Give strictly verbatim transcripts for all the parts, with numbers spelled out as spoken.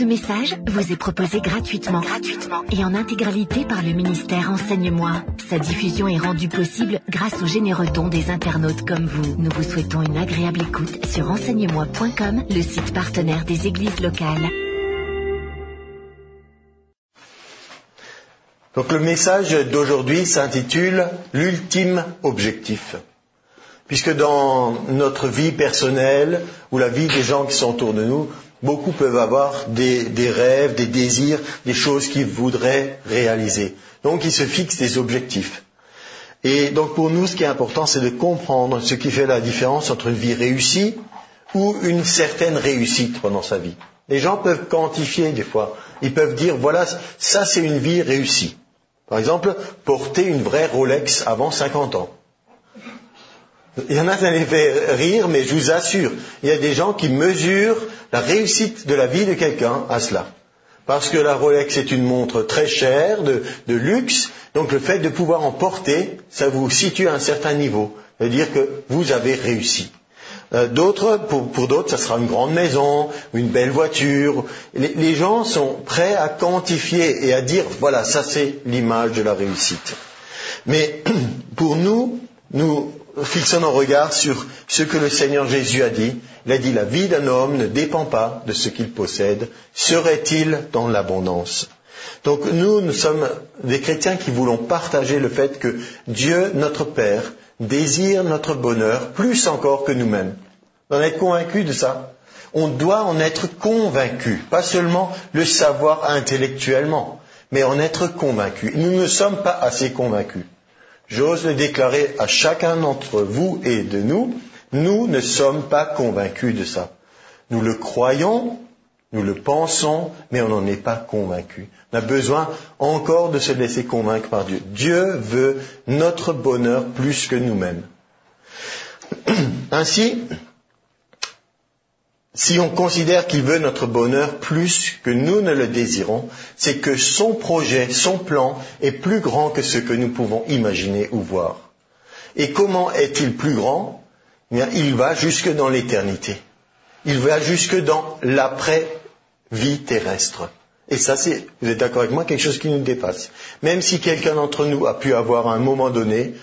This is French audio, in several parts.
Ce message vous est proposé gratuitement, gratuitement et en intégralité par le ministère Enseigne-moi. Sa diffusion est rendue possible grâce aux généreux dons des internautes comme vous. Nous vous souhaitons une agréable écoute sur enseigne moi point com, le site partenaire des églises locales. Donc le message d'aujourd'hui s'intitule « L'ultime objectif ». Puisque dans notre vie personnelle ou la vie des gens qui sont autour de nous, beaucoup peuvent avoir des, des rêves, des désirs, des choses qu'ils voudraient réaliser. Donc ils se fixent des objectifs. Et donc pour nous, ce qui est important, c'est de comprendre ce qui fait la différence entre une vie réussie ou une certaine réussite pendant sa vie. Les gens peuvent quantifier des fois. Ils peuvent dire, voilà, ça c'est une vie réussie. Par exemple, porter une vraie Rolex avant cinquante ans. Il y en a qui les fait rire, mais je vous assure, il y a des gens qui mesurent la réussite de la vie de quelqu'un à cela. Parce que la Rolex est une montre très chère, de, de luxe, donc le fait de pouvoir en porter, ça vous situe à un certain niveau. C'est-à-dire que vous avez réussi. Euh, d'autres, pour, pour d'autres, ça sera une grande maison, une belle voiture. Les, les gens sont prêts à quantifier et à dire, voilà, ça c'est l'image de la réussite. Mais pour nous, nous fixons nos regards sur ce que le Seigneur Jésus a dit. Il a dit, la vie d'un homme ne dépend pas de ce qu'il possède. Serait-il dans l'abondance? Donc nous, nous sommes des chrétiens qui voulons partager le fait que Dieu, notre Père, désire notre bonheur plus encore que nous-mêmes. On doit être convaincus de ça. On doit en être convaincus, pas seulement le savoir intellectuellement, mais en être convaincus. Nous ne sommes pas assez convaincus. J'ose le déclarer à chacun d'entre vous et de nous, nous ne sommes pas convaincus de ça. Nous le croyons, nous le pensons, mais on n'en est pas convaincus. On a besoin encore de se laisser convaincre par Dieu. Dieu veut notre bonheur plus que nous-mêmes. Ainsi, si on considère qu'il veut notre bonheur plus que nous ne le désirons, c'est que son projet, son plan est plus grand que ce que nous pouvons imaginer ou voir. Et comment est-il plus grand? Eh bien, il va jusque dans l'éternité. Il va jusque dans l'après-vie terrestre. Et ça, c'est, vous êtes d'accord avec moi, quelque chose qui nous dépasse. Même si quelqu'un d'entre nous a pu avoir à un moment donné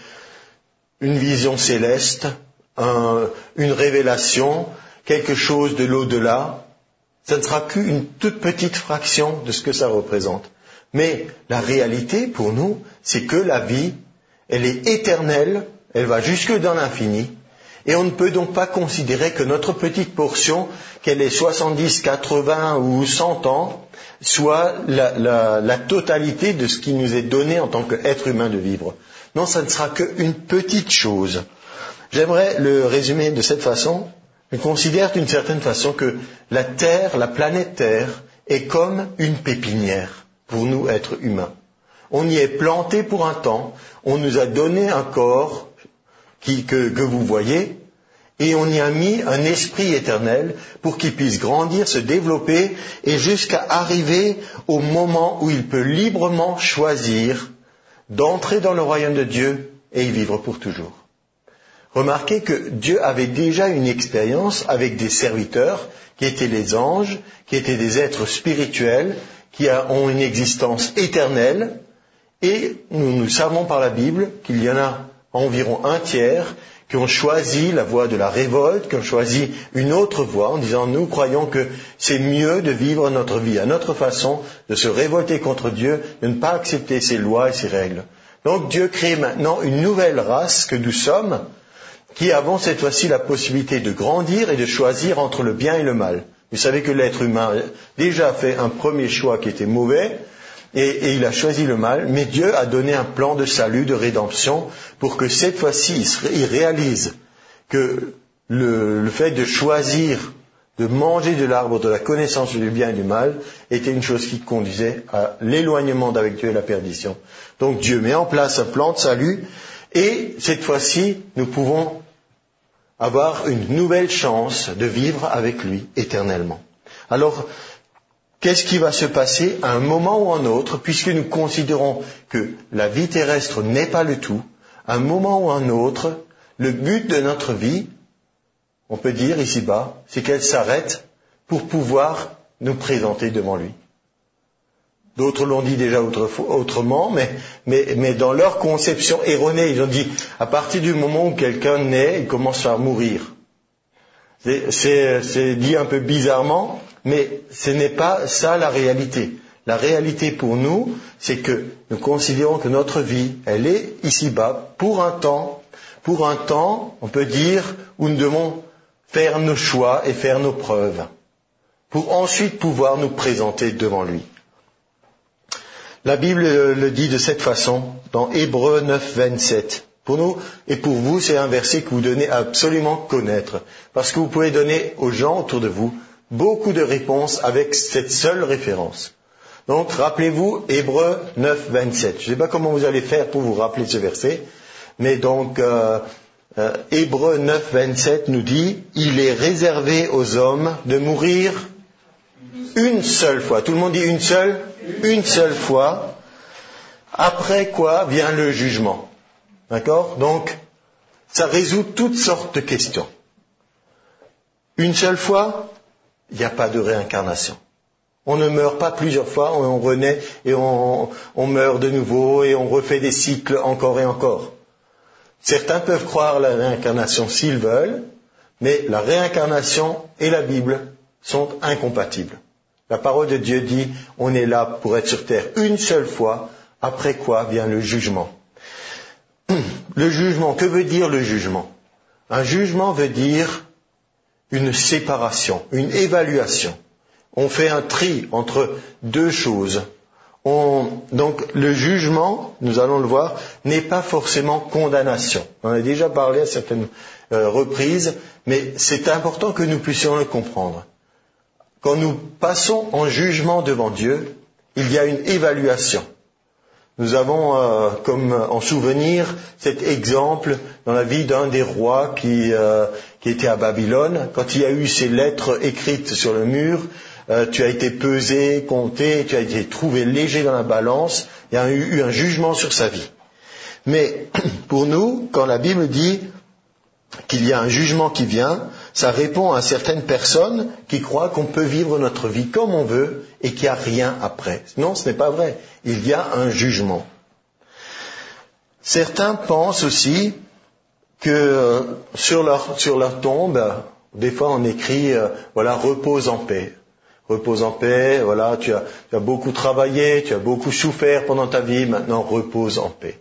une vision céleste, un, une révélation, quelque chose de l'au-delà, ça ne sera qu'une toute petite fraction de ce que ça représente. Mais la réalité, pour nous, c'est que la vie, elle est éternelle, elle va jusque dans l'infini, et on ne peut donc pas considérer que notre petite portion, qu'elle ait soixante-dix, quatre-vingts ou cent ans, soit la, la, la totalité de ce qui nous est donné en tant qu'être humain de vivre. Non, ça ne sera qu'une petite chose. J'aimerais le résumer de cette façon. Je considère d'une certaine façon que la Terre, la planète Terre, est comme une pépinière pour nous, êtres humains. On y est planté pour un temps, on nous a donné un corps qui, que, que vous voyez, et on y a mis un esprit éternel pour qu'il puisse grandir, se développer, et jusqu'à arriver au moment où il peut librement choisir d'entrer dans le royaume de Dieu et y vivre pour toujours. Remarquez que Dieu avait déjà une expérience avec des serviteurs qui étaient les anges, qui étaient des êtres spirituels, qui ont une existence éternelle, et nous, nous savons par la Bible qu'il y en a environ un tiers qui ont choisi la voie de la révolte, qui ont choisi une autre voie en disant nous croyons que c'est mieux de vivre notre vie à notre façon, de se révolter contre Dieu, de ne pas accepter ses lois et ses règles. Donc Dieu crée maintenant une nouvelle race que nous sommes, qui avons cette fois-ci la possibilité de grandir et de choisir entre le bien et le mal. Vous savez que l'être humain a déjà fait un premier choix qui était mauvais, et, et il a choisi le mal, mais Dieu a donné un plan de salut, de rédemption, pour que cette fois-ci, il réalise que le, le fait de choisir, de manger de l'arbre de la connaissance du bien et du mal, était une chose qui conduisait à l'éloignement d'avec Dieu et la perdition. Donc Dieu met en place un plan de salut, et cette fois-ci, nous pouvons avoir une nouvelle chance de vivre avec lui éternellement. Alors, qu'est-ce qui va se passer à un moment ou à un autre, puisque nous considérons que la vie terrestre n'est pas le tout, à un moment ou à un autre, le but de notre vie, on peut dire ici-bas, c'est qu'elle s'arrête pour pouvoir nous présenter devant lui. D'autres l'ont dit déjà autrement, mais, mais, mais dans leur conception erronée, ils ont dit, à partir du moment où quelqu'un naît, il commence à mourir. C'est, c'est, c'est dit un peu bizarrement, mais ce n'est pas ça la réalité. La réalité pour nous, c'est que nous considérons que notre vie, elle est ici-bas, pour un temps, pour un temps, on peut dire, où nous devons faire nos choix et faire nos preuves, pour ensuite pouvoir nous présenter devant lui. La Bible le dit de cette façon, dans Hébreux neuf, vingt-sept. Pour nous et pour vous, c'est un verset que vous devez absolument connaître, parce que vous pouvez donner aux gens autour de vous beaucoup de réponses avec cette seule référence. Donc, rappelez-vous Hébreux neuf, vingt-sept. Je ne sais pas comment vous allez faire pour vous rappeler ce verset, mais donc, euh, euh, Hébreux neuf, vingt-sept nous dit, il est réservé aux hommes de mourir une seule fois. Tout le monde dit une seule? Une seule fois. Après quoi vient le jugement. D'accord? Donc, ça résout toutes sortes de questions. Une seule fois, il n'y a pas de réincarnation. On ne meurt pas plusieurs fois, on renaît et on, on meurt de nouveau et on refait des cycles encore et encore. Certains peuvent croire à la réincarnation s'ils veulent, mais la réincarnation et la Bible sont incompatibles. La parole de Dieu dit, on est là pour être sur terre une seule fois, après quoi vient le jugement. Le jugement, que veut dire le jugement? Un jugement veut dire une séparation, une évaluation. On fait un tri entre deux choses. On, donc le jugement, nous allons le voir, n'est pas forcément condamnation. On en a déjà parlé à certaines euh, reprises, mais c'est important que nous puissions le comprendre. Quand nous passons en jugement devant Dieu, il y a une évaluation. Nous avons euh, comme en souvenir cet exemple dans la vie d'un des rois qui, euh, qui était à Babylone. Quand il y a eu ces lettres écrites sur le mur, euh, tu as été pesé, compté, tu as été trouvé léger dans la balance, il y a eu, eu un jugement sur sa vie. Mais pour nous, quand la Bible dit qu'il y a un jugement qui vient, ça répond à certaines personnes qui croient qu'on peut vivre notre vie comme on veut et qu'il n'y a rien après. Non, ce n'est pas vrai. Il y a un jugement. Certains pensent aussi que euh, sur leur, sur leur tombe, des fois on écrit, euh, voilà, repose en paix. Repose en paix, voilà, tu as, tu as beaucoup travaillé, tu as beaucoup souffert pendant ta vie, maintenant repose en paix.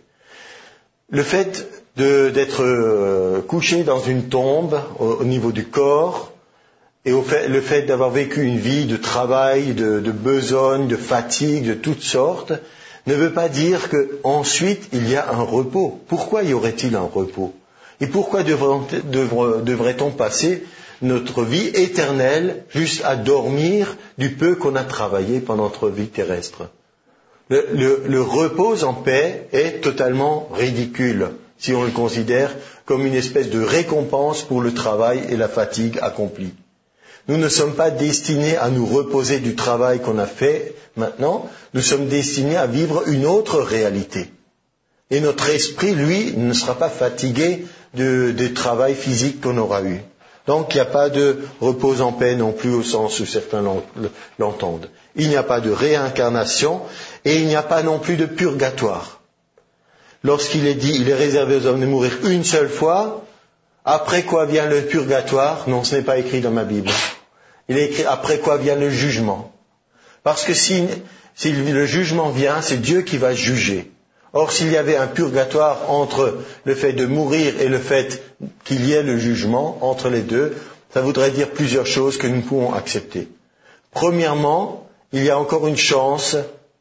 Le fait de, d'être euh, couché dans une tombe au, au niveau du corps, et au fait, le fait d'avoir vécu une vie de travail, de, de besogne, de fatigue, de toutes sortes, ne veut pas dire qu'ensuite il y a un repos. Pourquoi y aurait-il un repos? Et pourquoi devrait-on, devrait-on passer notre vie éternelle juste à dormir du peu qu'on a travaillé pendant notre vie terrestre? Le, le, le repos en paix est totalement ridicule si on le considère comme une espèce de récompense pour le travail et la fatigue accomplie. Nous ne sommes pas destinés à nous reposer du travail qu'on a fait maintenant, nous sommes destinés à vivre une autre réalité. Et notre esprit, lui, ne sera pas fatigué du de travail physique qu'on aura eu. Donc il n'y a pas de repos en paix non plus au sens où certains l'entendent. Il n'y a pas de réincarnation et il n'y a pas non plus de purgatoire. Lorsqu'il est dit, il est réservé aux hommes de mourir une seule fois, après quoi vient le purgatoire? Non, ce n'est pas écrit dans ma Bible. Il est écrit après quoi vient le jugement. Parce que si, si le jugement vient, c'est Dieu qui va juger. Or, s'il y avait un purgatoire entre le fait de mourir et le fait qu'il y ait le jugement, entre les deux, ça voudrait dire plusieurs choses que nous pouvons accepter. Premièrement, il y a encore une chance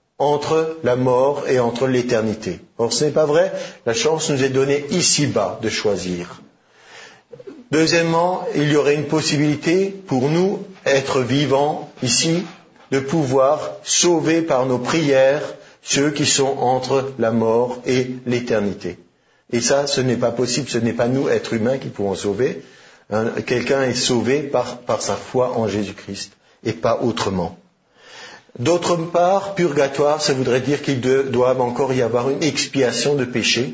entre la mort et entre l'éternité. Or, ce n'est pas vrai. La chance nous est donnée ici-bas de choisir. Deuxièmement, il y aurait une possibilité pour nous, être vivants ici, de pouvoir sauver par nos prières ceux qui sont entre la mort et l'éternité. Et ça, ce n'est pas possible, ce n'est pas nous, êtres humains, qui pouvons sauver. Hein, quelqu'un est sauvé par, par sa foi en Jésus-Christ, et pas autrement. D'autre part, purgatoire, ça voudrait dire qu'il de, doit encore y avoir une expiation de péché,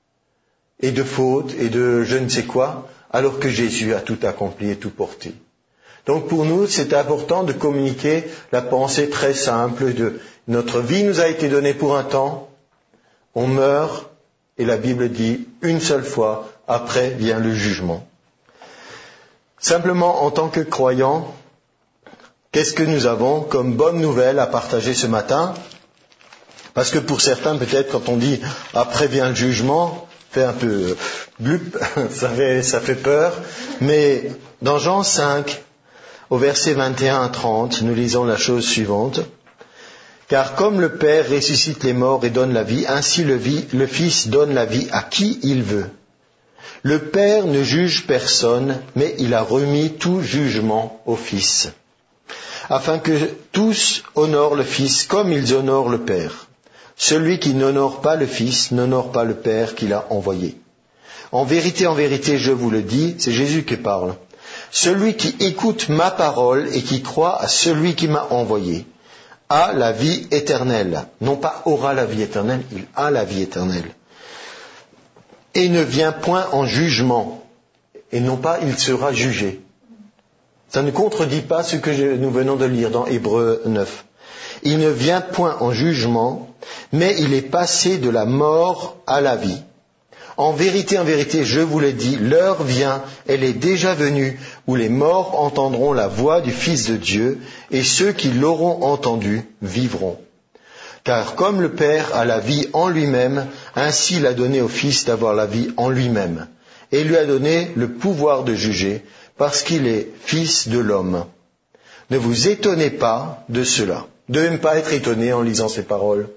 et de fautes, et de je ne sais quoi, alors que Jésus a tout accompli et tout porté. Donc pour nous, c'est important de communiquer la pensée très simple de notre vie nous a été donnée pour un temps, on meurt, et la Bible dit une seule fois, après vient le jugement. Simplement, en tant que croyants, qu'est-ce que nous avons comme bonne nouvelle à partager ce matin? Parce que pour certains, peut-être, quand on dit « après vient le jugement », fait un peu blup, ça fait, ça fait peur. Mais dans Jean cinq, au verset vingt et un à trente, nous lisons la chose suivante. « Car comme le Père ressuscite les morts et donne la vie, ainsi le, vie, le Fils donne la vie à qui il veut. Le Père ne juge personne, mais il a remis tout jugement au Fils, afin que tous honorent le Fils comme ils honorent le Père. Celui qui n'honore pas le Fils n'honore pas le Père qui l'a envoyé. En vérité, en vérité, je vous le dis, c'est Jésus qui parle. Celui qui écoute ma parole et qui croit à celui qui m'a envoyé a la vie éternelle. Non pas aura la vie éternelle, il a la vie éternelle. Et ne vient point en jugement, et non pas il sera jugé. Ça ne contredit pas ce que je, nous venons de lire dans Hébreux neuf. Il ne vient point en jugement, mais il est passé de la mort à la vie. En vérité, en vérité, je vous le dis, l'heure vient, elle est déjà venue, où les morts entendront la voix du Fils de Dieu, et ceux qui l'auront entendu vivront. Car comme le Père a la vie en lui-même, ainsi il a donné au Fils d'avoir la vie en lui-même, et lui a donné le pouvoir de juger, parce qu'il est Fils de l'homme. Ne vous étonnez pas de cela. De ne pas être étonné en lisant ces paroles.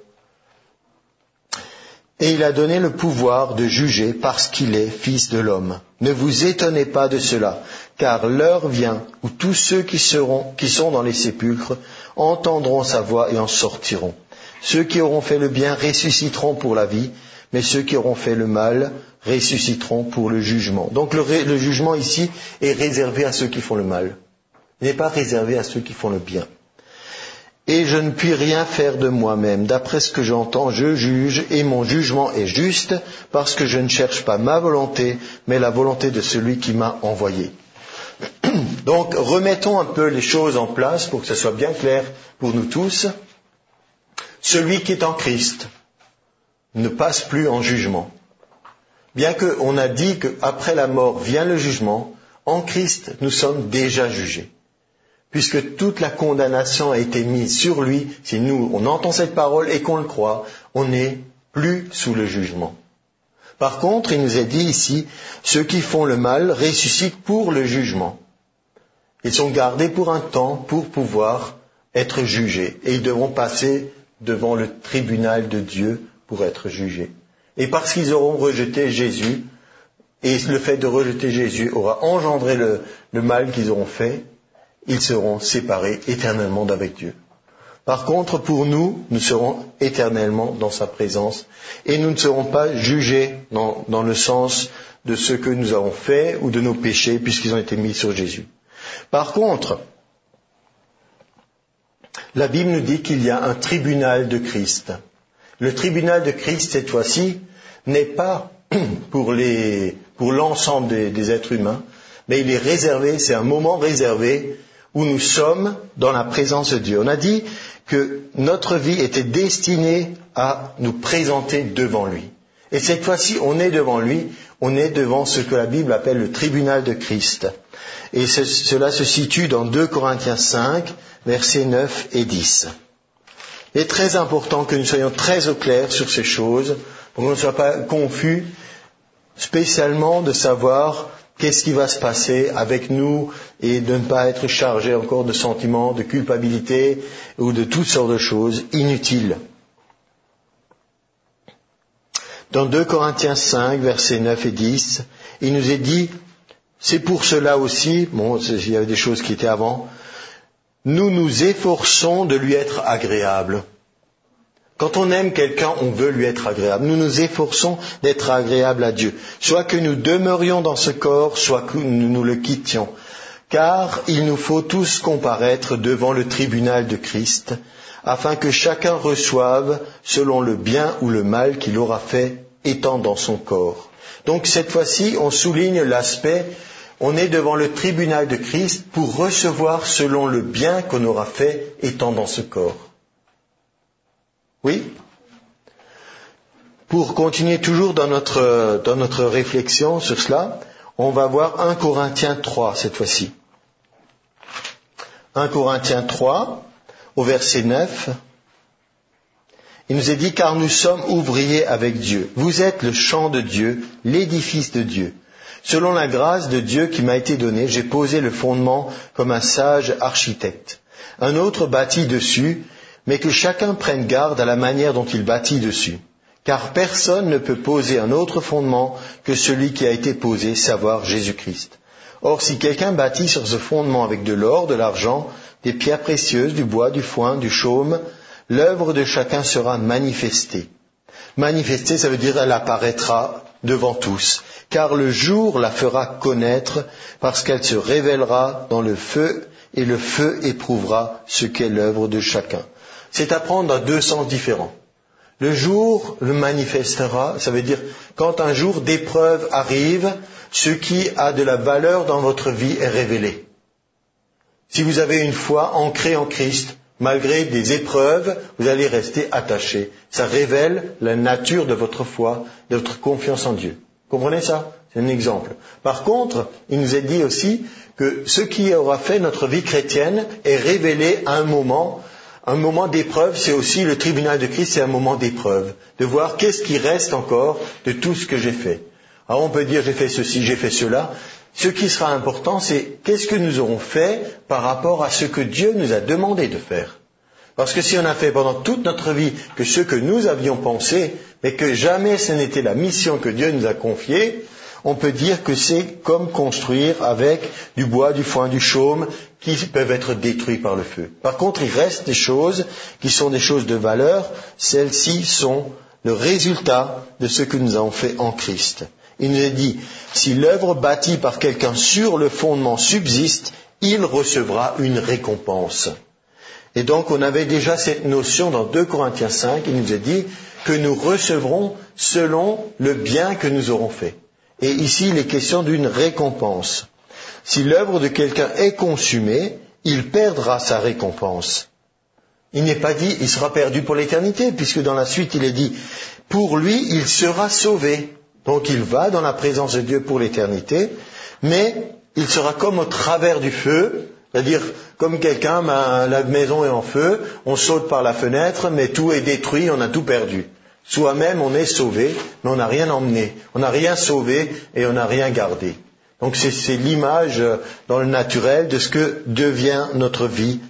Et il a donné le pouvoir de juger parce qu'il est Fils de l'homme. Ne vous étonnez pas de cela, car l'heure vient où tous ceux qui seront, qui sont dans les sépulcres entendront sa voix et en sortiront. Ceux qui auront fait le bien ressusciteront pour la vie, mais ceux qui auront fait le mal ressusciteront pour le jugement. Donc le, le jugement ici est réservé à ceux qui font le mal. Il n'est pas réservé à ceux qui font le bien. Et je ne puis rien faire de moi-même. D'après ce que j'entends, je juge, et mon jugement est juste, parce que je ne cherche pas ma volonté, mais la volonté de celui qui m'a envoyé. Donc, remettons un peu les choses en place pour que ce soit bien clair pour nous tous. Celui qui est en Christ ne passe plus en jugement. Bien qu'on a dit qu'après la mort vient le jugement, en Christ, nous sommes déjà jugés. Puisque toute la condamnation a été mise sur lui, si nous, on entend cette parole et qu'on le croit, on n'est plus sous le jugement. Par contre, il nous est dit ici, ceux qui font le mal ressuscitent pour le jugement. Ils sont gardés pour un temps pour pouvoir être jugés. Et ils devront passer devant le tribunal de Dieu pour être jugés. Et parce qu'ils auront rejeté Jésus, et le fait de rejeter Jésus aura engendré le, le mal qu'ils auront fait, ils seront séparés éternellement d'avec Dieu. Par contre, pour nous, nous serons éternellement dans sa présence et nous ne serons pas jugés dans, dans le sens de ce que nous avons fait ou de nos péchés puisqu'ils ont été mis sur Jésus. Par contre, la Bible nous dit qu'il y a un tribunal de Christ. Le tribunal de Christ, cette fois-ci, n'est pas pour, les, pour l'ensemble des, des êtres humains, mais il est réservé, c'est un moment réservé où nous sommes dans la présence de Dieu. On a dit que notre vie était destinée à nous présenter devant lui. Et cette fois-ci, on est devant lui, on est devant ce que la Bible appelle le tribunal de Christ. Et ce, cela se situe dans deux Corinthiens cinq, versets neuf et dix. Il est très important que nous soyons très au clair sur ces choses, pour qu'on ne soit pas confus, spécialement de savoir qu'est-ce qui va se passer avec nous et de ne pas être chargé encore de sentiments, de culpabilité ou de toutes sortes de choses inutiles. Dans deux Corinthiens cinq, versets neuf et dix, il nous est dit, c'est pour cela aussi, bon, il y avait des choses qui étaient avant, nous nous efforçons de lui être agréable. Quand on aime quelqu'un, on veut lui être agréable. Nous nous efforçons d'être agréables à Dieu. Soit que nous demeurions dans ce corps, soit que nous le quittions. Car il nous faut tous comparaître devant le tribunal de Christ, afin que chacun reçoive selon le bien ou le mal qu'il aura fait étant dans son corps. Donc cette fois-ci, on souligne l'aspect On est devant le tribunal de Christ pour recevoir selon le bien qu'on aura fait étant dans ce corps. Oui ? Pour continuer toujours dans notre, dans notre réflexion sur cela, on va voir un Corinthiens trois cette fois-ci. un Corinthiens trois, au verset neuf. Il nous est dit, car nous sommes ouvriers avec Dieu. Vous êtes le champ de Dieu, l'édifice de Dieu. Selon la grâce de Dieu qui m'a été donnée, j'ai posé le fondement comme un sage architecte. Un autre bâtit dessus, mais que chacun prenne garde à la manière dont il bâtit dessus. Car personne ne peut poser un autre fondement que celui qui a été posé, savoir Jésus-Christ. Or, si quelqu'un bâtit sur ce fondement avec de l'or, de l'argent, des pierres précieuses, du bois, du foin, du chaume, l'œuvre de chacun sera manifestée. Manifestée, ça veut dire elle apparaîtra devant tous, car le jour la fera connaître, parce qu'elle se révélera dans le feu, et le feu éprouvera ce qu'est l'œuvre de chacun. C'est à prendre dans deux sens différents. Le jour le manifestera, ça veut dire quand un jour d'épreuve arrive, ce qui a de la valeur dans votre vie est révélé. Si vous avez une foi ancrée en Christ, malgré des épreuves, vous allez rester attaché. Ça révèle la nature de votre foi, de votre confiance en Dieu. Comprenez ça ? C'est un exemple. Par contre, il nous est dit aussi que ce qui aura fait notre vie chrétienne est révélé à un moment. Un moment d'épreuve, c'est aussi le tribunal de Christ, c'est un moment d'épreuve. De voir qu'est-ce qui reste encore de tout ce que j'ai fait. Alors on peut dire j'ai fait ceci, j'ai fait cela. Ce qui sera important, c'est qu'est-ce que nous aurons fait par rapport à ce que Dieu nous a demandé de faire. Parce que si on a fait pendant toute notre vie que ce que nous avions pensé, mais que jamais ce n'était la mission que Dieu nous a confiée, on peut dire que c'est comme construire avec du bois, du foin, du chaume, qui peuvent être détruits par le feu. Par contre, il reste des choses qui sont des choses de valeur. Celles-ci sont le résultat de ce que nous avons fait en Christ. Il nous est dit, si l'œuvre bâtie par quelqu'un sur le fondement subsiste, il recevra une récompense. Et donc, on avait déjà cette notion dans deux Corinthiens cinq, il nous est dit que nous recevrons selon le bien que nous aurons fait. Et ici, il est question d'une récompense. Si l'œuvre de quelqu'un est consumée, il perdra sa récompense. Il n'est pas dit, il sera perdu pour l'éternité, puisque dans la suite, il est dit, pour lui, il sera sauvé. Donc, il va dans la présence de Dieu pour l'éternité, mais il sera comme au travers du feu, c'est-à-dire comme quelqu'un, ben, la maison est en feu, on saute par la fenêtre, mais tout est détruit, on a tout perdu. Soi-même, on est sauvé, mais on n'a rien emmené. On n'a rien sauvé et on n'a rien gardé. Donc c'est, c'est l'image dans le naturel de ce que devient notre vie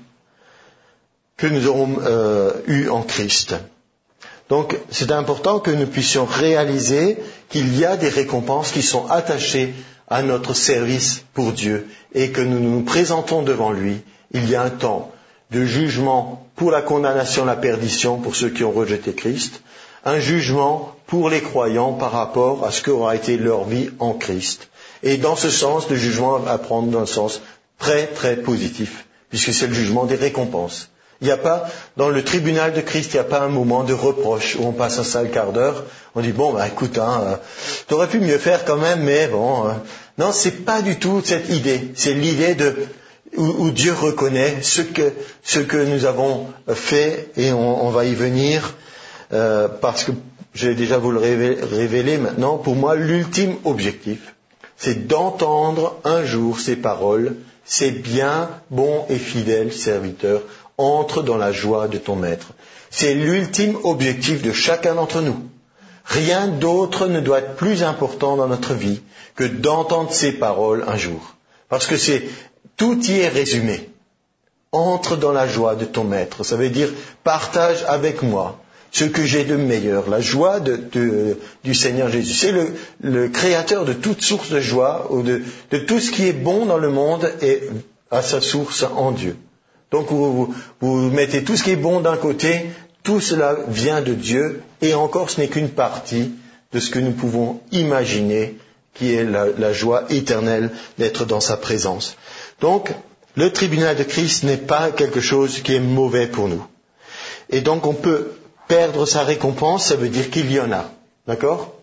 que nous aurons euh, eue en Christ. Donc c'est important que nous puissions réaliser qu'il y a des récompenses qui sont attachées à notre service pour Dieu et que nous nous présentons devant lui. Il y a un temps de jugement pour la condamnation, la perdition pour ceux qui ont rejeté Christ, un jugement pour les croyants par rapport à ce qu'aura été leur vie en Christ. Et dans ce sens, le jugement va prendre dans le sens très très positif, puisque c'est le jugement des récompenses. Il n'y a pas, dans le tribunal de Christ, il n'y a pas un moment de reproche où on passe un sale quart d'heure, on dit bon, bah écoute, hein, euh, t'aurais pu mieux faire quand même, mais bon. Euh, non, c'est pas du tout cette idée. C'est l'idée de où, où Dieu reconnaît ce que ce que nous avons fait, et on, on va y venir. Euh, parce que je vais déjà vous le révéler, révéler maintenant, pour moi l'ultime objectif, c'est d'entendre un jour ces paroles, ces bien, bons et fidèles serviteurs, entre dans la joie de ton maître. C'est l'ultime objectif de chacun d'entre nous. Rien d'autre ne doit être plus important dans notre vie que d'entendre ces paroles un jour. Parce que c'est, tout y est résumé. Entre dans la joie de ton maître. Ça veut dire, partage avec moi ce que j'ai de meilleur, la joie de, de, du Seigneur Jésus. C'est le, le créateur de toute source de joie, ou de, de tout ce qui est bon dans le monde et à sa source en Dieu. Donc vous, vous, vous mettez tout ce qui est bon d'un côté, tout cela vient de Dieu, et encore ce n'est qu'une partie de ce que nous pouvons imaginer, qui est la, la joie éternelle d'être dans sa présence. Donc, le tribunal de Christ n'est pas quelque chose qui est mauvais pour nous. Et donc on peut perdre sa récompense, ça veut dire qu'il y en a. D'accord ?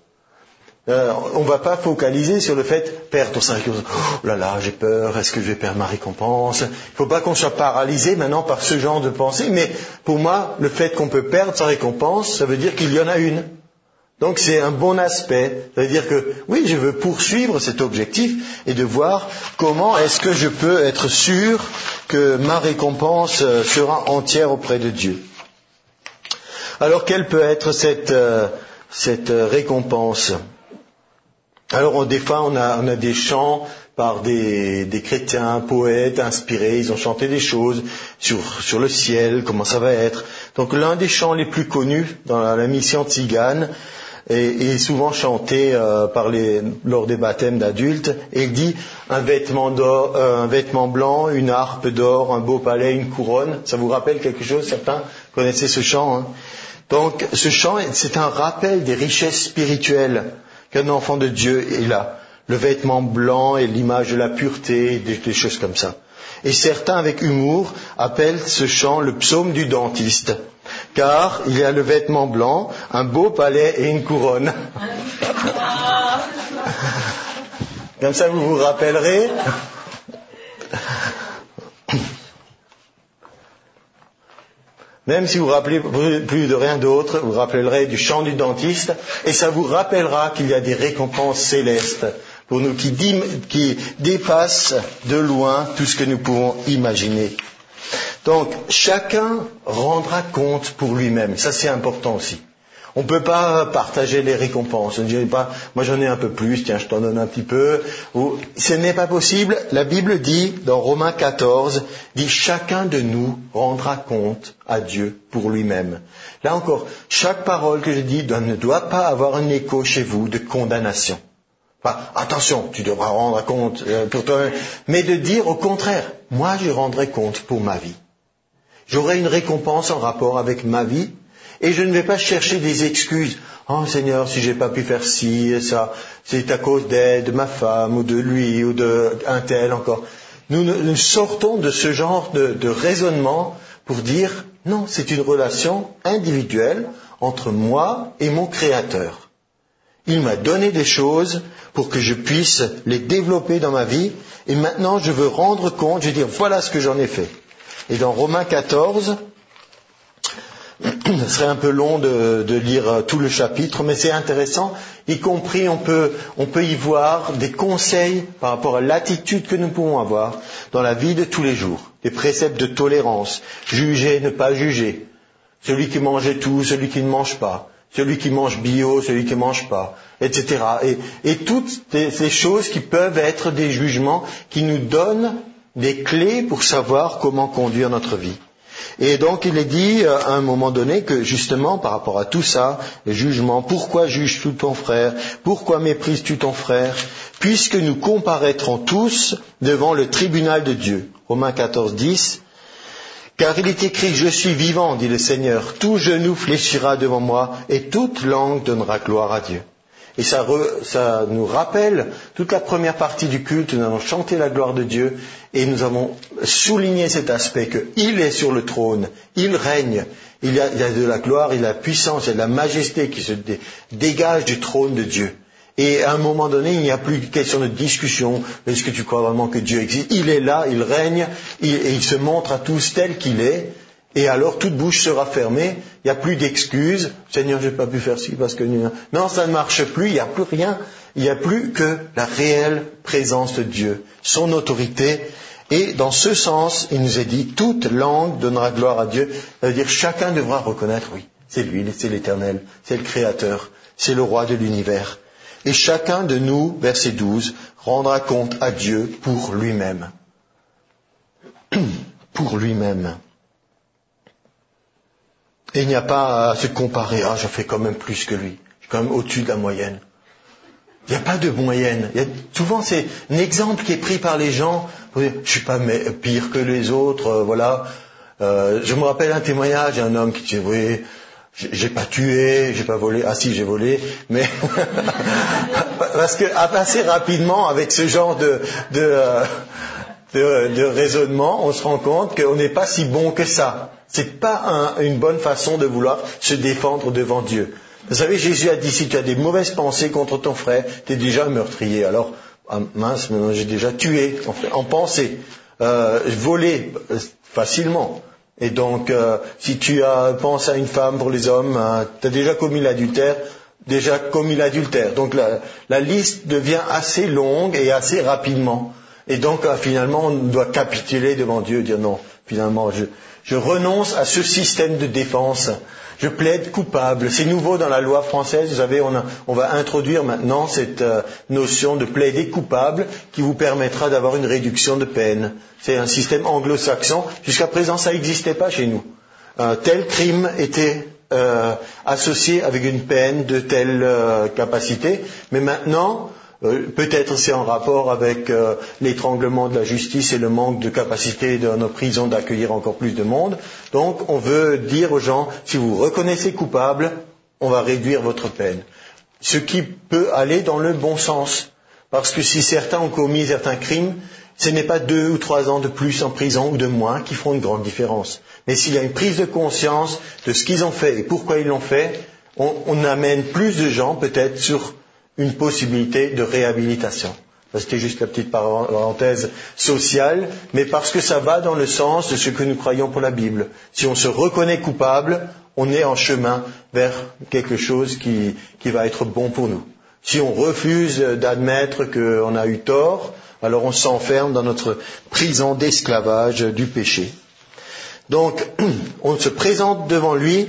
Euh, on ne va pas focaliser sur le fait perdre sa récompense. Oh là là, j'ai peur, est-ce que je vais perdre ma récompense? Il ne faut pas qu'on soit paralysé maintenant par ce genre de pensée, mais pour moi, le fait qu'on peut perdre sa récompense, ça veut dire qu'il y en a une. Donc c'est un bon aspect. Ça veut dire que oui, je veux poursuivre cet objectif et de voir comment est-ce que je peux être sûr que ma récompense sera entière auprès de Dieu. Alors quelle peut être cette, euh, cette récompense? Alors on, des fois on a, on a des chants par des, des chrétiens, poètes inspirés, ils ont chanté des choses sur, sur le ciel, comment ça va être. Donc l'un des chants les plus connus dans la, la mission tzigane est, est souvent chanté euh, par les, lors des baptêmes d'adultes, et il dit un vêtement d'or, euh, un vêtement blanc, une harpe d'or, un beau palais, une couronne. Ça vous rappelle quelque chose? Certains connaissaient ce chant, hein? Donc ce chant, c'est un rappel des richesses spirituelles qu'un enfant de Dieu est là. Le vêtement blanc est l'image de la pureté, des, des choses comme ça. Et certains, avec humour, appellent ce chant le psaume du dentiste. Car il y a le vêtement blanc, un beau palais et une couronne. Comme ça, vous vous rappellerez. Même si vous ne vous rappelez plus de rien d'autre, vous vous rappellerez du chant du dentiste, et ça vous rappellera qu'il y a des récompenses célestes pour nous qui, qui dépassent de loin tout ce que nous pouvons imaginer. Donc, chacun rendra compte pour lui-même. Ça, c'est important aussi. On ne peut pas partager les récompenses. On ne dirait pas, moi j'en ai un peu plus, tiens, je t'en donne un petit peu. Ou, ce n'est pas possible. La Bible dit, dans Romains quatorze, dit chacun de nous rendra compte à Dieu pour lui-même. Là encore, chaque parole que je dis ne doit pas avoir un écho chez vous de condamnation. Enfin, attention, tu devras rendre compte pour toi-même. Mais de dire au contraire, moi je rendrai compte pour ma vie. J'aurai une récompense en rapport avec ma vie. Et je ne vais pas chercher des excuses. Oh Seigneur, si j'ai pas pu faire ci et ça, c'est à cause d'elle, de ma femme, ou de lui, ou d'un tel encore. Nous, nous sortons de ce genre de, de raisonnement pour dire, non, c'est une relation individuelle entre moi et mon Créateur. Il m'a donné des choses pour que je puisse les développer dans ma vie, et maintenant je veux rendre compte, je veux dire, voilà ce que j'en ai fait. Et dans Romains quatorze, ce serait un peu long de, de lire tout le chapitre, mais c'est intéressant, y compris on peut, on peut y voir des conseils par rapport à l'attitude que nous pouvons avoir dans la vie de tous les jours. Des préceptes de tolérance, juger, ne pas juger, celui qui mange tout, celui qui ne mange pas, celui qui mange bio, celui qui ne mange pas, et cetera. Et, et toutes ces choses qui peuvent être des jugements qui nous donnent des clés pour savoir comment conduire notre vie. Et donc il est dit à un moment donné que justement par rapport à tout ça, le jugement, pourquoi juges-tu ton frère, pourquoi méprises-tu ton frère, puisque nous comparaîtrons tous devant le tribunal de Dieu. Romains quatorze, dix. Car il est écrit, je suis vivant, dit le Seigneur, tout genou fléchira devant moi et toute langue donnera gloire à Dieu. Et ça, re, ça nous rappelle toute la première partie du culte, nous avons chanté la gloire de Dieu et nous avons souligné cet aspect qu'il est sur le trône, il règne, il y a, il y a de la gloire, il y a de la puissance, il y a de la majesté qui se dé, dégage du trône de Dieu. Et à un moment donné, il n'y a plus de question de discussion, est-ce que tu crois vraiment que Dieu existe? Il est là, il règne, il, et il se montre à tous tel qu'il est. Et alors toute bouche sera fermée, il n'y a plus d'excuses. Seigneur, j'ai pas pu faire ci parce que... Non, ça ne marche plus, il n'y a plus rien. Il n'y a plus que la réelle présence de Dieu, son autorité. Et dans ce sens, il nous est dit, toute langue donnera gloire à Dieu. Ça veut dire chacun devra reconnaître, oui, c'est lui, c'est l'Éternel, c'est le Créateur, c'est le Roi de l'univers. Et chacun de nous, verset douze, rendra compte à Dieu pour lui-même. Pour lui-même. Et il n'y a pas à se comparer. Ah, je fais quand même plus que lui. Je suis quand même au-dessus de la moyenne. Il n'y a pas de moyenne. Il y a, souvent, c'est un exemple qui est pris par les gens. Je suis pas pire que les autres. Euh, voilà. Euh, je me rappelle un témoignage d'un homme qui dit oui, j'ai pas tué, j'ai pas volé. Ah si, j'ai volé, mais parce que assez rapidement, avec ce genre de de, euh, de de raisonnement, on se rend compte qu'on n'est pas si bon que ça. C'est pas un, une bonne façon de vouloir se défendre devant Dieu. Vous savez, Jésus a dit, si tu as des mauvaises pensées contre ton frère, tu es déjà un meurtrier. Alors, ah, mince, maintenant j'ai déjà tué en, fait, en pensée, euh, volé euh, facilement. Et donc, euh, si tu as pensé à une femme pour les hommes, hein, tu as déjà commis l'adultère, déjà commis l'adultère. Donc la, la liste devient assez longue et assez rapidement. Et donc, euh, finalement, on doit capituler devant Dieu et dire non, finalement, je, je renonce à ce système de défense. Je plaide coupable. C'est nouveau dans la loi française. Vous savez, on, a, on va introduire maintenant cette euh, notion de plaider coupable qui vous permettra d'avoir une réduction de peine. C'est un système anglo-saxon. Jusqu'à présent, ça n'existait pas chez nous. Euh, tel crime était euh, associé avec une peine de telle euh, capacité. Mais maintenant, euh, peut-être c'est en rapport avec euh, l'étranglement de la justice et le manque de capacité de nos prisons d'accueillir encore plus de monde. Donc, on veut dire aux gens, si vous vous reconnaissez coupable, on va réduire votre peine. Ce qui peut aller dans le bon sens. Parce que si certains ont commis certains crimes, ce n'est pas deux ou trois ans de plus en prison ou de moins qui feront une grande différence. Mais s'il y a une prise de conscience de ce qu'ils ont fait et pourquoi ils l'ont fait, on, on amène plus de gens peut-être sur une possibilité de réhabilitation. C'était juste la petite parenthèse sociale, mais parce que ça va dans le sens de ce que nous croyons pour la Bible. Si on se reconnaît coupable, on est en chemin vers quelque chose qui, qui va être bon pour nous. Si on refuse d'admettre qu'on a eu tort, alors on s'enferme dans notre prison d'esclavage du péché. Donc, on se présente devant lui,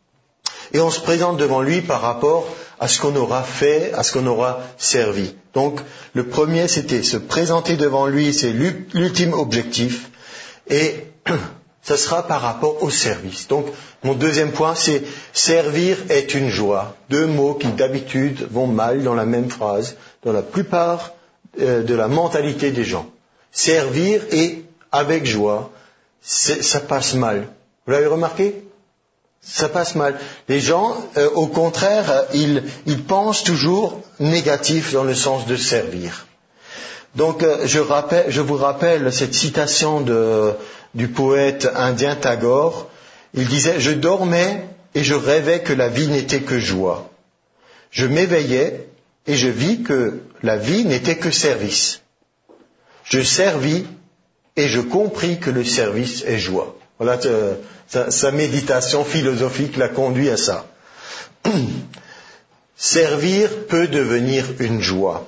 et on se présente devant lui par rapport à ce qu'on aura fait, à ce qu'on aura servi. Donc, le premier, c'était se présenter devant lui, c'est l'ultime objectif, et ça sera par rapport au service. Donc, mon deuxième point, c'est servir est une joie. Deux mots qui d'habitude vont mal dans la même phrase, dans la plupart euh, de la mentalité des gens. Servir et avec joie, ça passe mal. Vous l'avez remarqué ? Ça passe mal. Les gens, euh, au contraire, ils, ils pensent toujours négatif dans le sens de servir. Donc, euh, je, rappelle, je vous rappelle cette citation de, du poète indien Tagore. Il disait « Je dormais et je rêvais que la vie n'était que joie. Je m'éveillais et je vis que la vie n'était que service. Je servis et je compris que le service est joie. » Voilà, euh, sa, sa méditation philosophique l'a conduit à ça. Servir peut devenir une joie.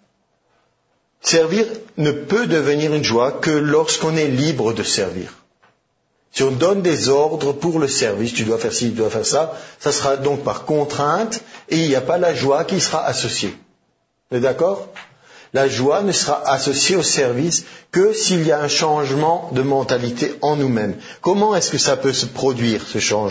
Servir ne peut devenir une joie que lorsqu'on est libre de servir. Si on donne des ordres pour le service, tu dois faire ci, tu dois faire ça, ça sera donc par contrainte et il n'y a pas la joie qui sera associée. Vous êtes d'accord ? La joie ne sera associée au service que s'il y a un changement de mentalité en nous-mêmes. Comment est-ce que ça peut se produire, ce changement ?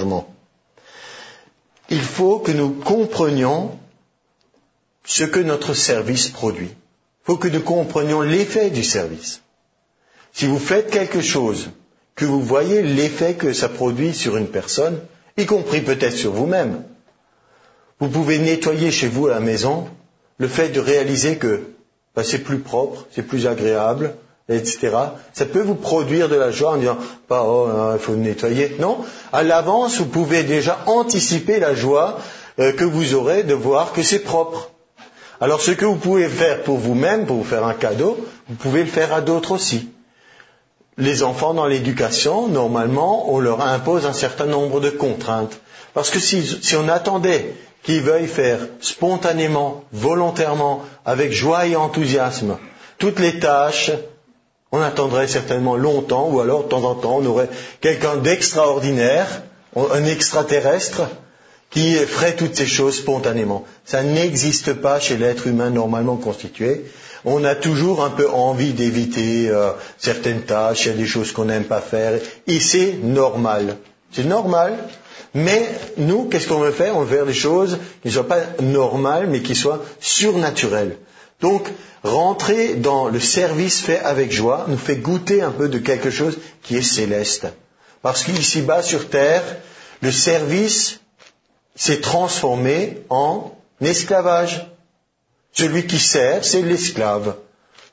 Il faut que nous comprenions ce que notre service produit. Il faut que nous comprenions l'effet du service. Si vous faites quelque chose, que vous voyez l'effet que ça produit sur une personne, y compris peut-être sur vous-même, vous pouvez nettoyer chez vous à la maison, le fait de réaliser que ben, c'est plus propre, c'est plus agréable, et cetera. Ça peut vous produire de la joie en disant « bah, oh, non, il faut nettoyer ». Non, à l'avance, vous pouvez déjà anticiper la joie euh, que vous aurez de voir que c'est propre. Alors ce que vous pouvez faire pour vous-même, pour vous faire un cadeau, vous pouvez le faire à d'autres aussi. Les enfants dans l'éducation, normalement, on leur impose un certain nombre de contraintes. Parce que si, si on attendait qu'ils veuillent faire spontanément, volontairement, avec joie et enthousiasme, toutes les tâches, on attendrait certainement longtemps, ou alors de temps en temps, on aurait quelqu'un d'extraordinaire, un extraterrestre, qui ferait toutes ces choses spontanément. Ça n'existe pas chez l'être humain normalement constitué. On a toujours un peu envie d'éviter euh, certaines tâches, il y a des choses qu'on n'aime pas faire, et c'est normal. C'est normal, mais nous, qu'est-ce qu'on veut faire ? On veut faire des choses qui ne soient pas normales, mais qui soient surnaturelles. Donc, rentrer dans le service fait avec joie nous fait goûter un peu de quelque chose qui est céleste. Parce qu'ici-bas, sur terre, le service s'est transformé en esclavage. Celui qui sert, c'est l'esclave.